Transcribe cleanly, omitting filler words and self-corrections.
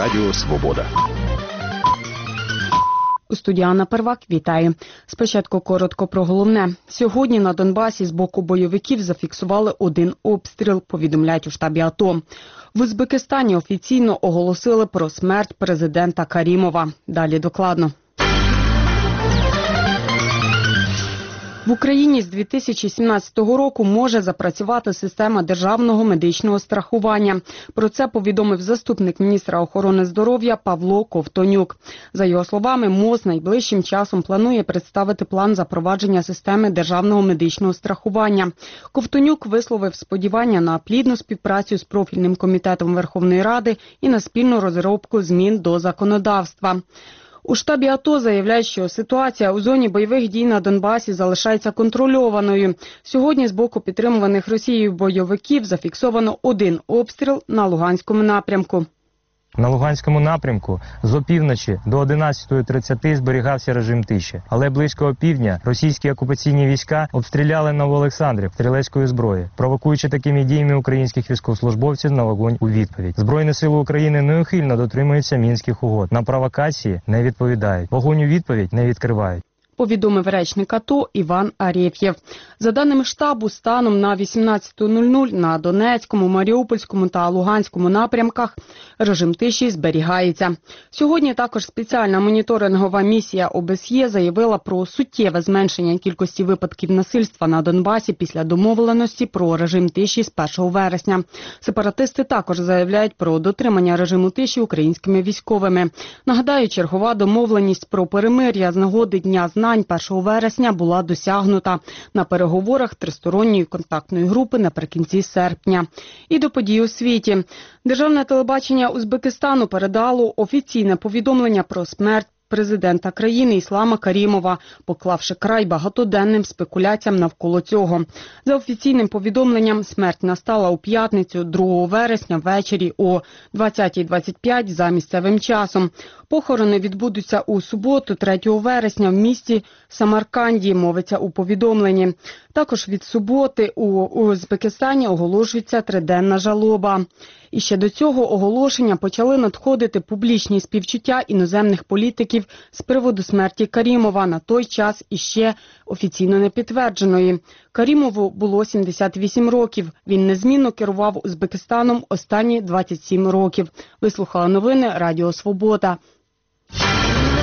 Радіо Свобода. У студії Анна Первак, вітаю. Спочатку коротко про головне. Сьогодні на Донбасі з боку бойовиків зафіксували один обстріл, повідомляють у штабі АТО. В Узбекистані офіційно оголосили про смерть президента Карімова. Далі докладно. В Україні з 2017 року може запрацювати система державного медичного страхування. Про це повідомив заступник міністра охорони здоров'я Павло Ковтонюк. За його словами, МОЗ найближчим часом планує представити план запровадження системи державного медичного страхування. Ковтонюк висловив сподівання на плідну співпрацю з профільним комітетом Верховної Ради і на спільну розробку змін до законодавства. У штабі АТО заявляють, що ситуація у зоні бойових дій на Донбасі залишається контрольованою. Сьогодні з боку підтримуваних Росією бойовиків зафіксовано один обстріл на Луганському напрямку. На Луганському напрямку з опівночі до 11:30 зберігався режим тиші. Але близько опівдня російські окупаційні війська обстріляли Новоолександрів стрілецькою зброєю, провокуючи такими діями українських військовослужбовців на вогонь у відповідь. Збройні сили України неухильно дотримуються Мінських угод. На провокації не відповідають. Вогонь у відповідь не відкривають. Повідомив речник АТО Іван Арєф'єв. За даними штабу, станом на 18:00 на Донецькому, Маріупольському та Луганському напрямках режим тиші зберігається. Сьогодні також спеціальна моніторингова місія ОБСЄ заявила про суттєве зменшення кількості випадків насильства на Донбасі після домовленості про режим тиші з 1 вересня. Сепаратисти також заявляють про дотримання режиму тиші українськими військовими. Нагадаю, чергова домовленість про перемир'я з нагоди Дня знань 1 вересня була досягнута на переговорах тристоронньої контактної групи наприкінці серпня. І до подій у світі. Державне телебачення Узбекистану передало офіційне повідомлення про смерть президента країни Іслама Карімова, поклавши край багатоденним спекуляціям навколо цього. За офіційним повідомленням, смерть настала у п'ятницю 2 вересня ввечері о 20:25 за місцевим часом. Похорони відбудуться у суботу 3 вересня в місті Самарканді, мовиться у повідомленні. Також від суботи у Узбекистані оголошується 3-денна жалоба. І ще до цього оголошення почали надходити публічні співчуття іноземних політиків з приводу смерті Карімова, на той час іще офіційно не підтвердженої. Карімову було 78 років. Він незмінно керував Узбекистаном останні 27 років. Вислухала новини Радіо Свобода.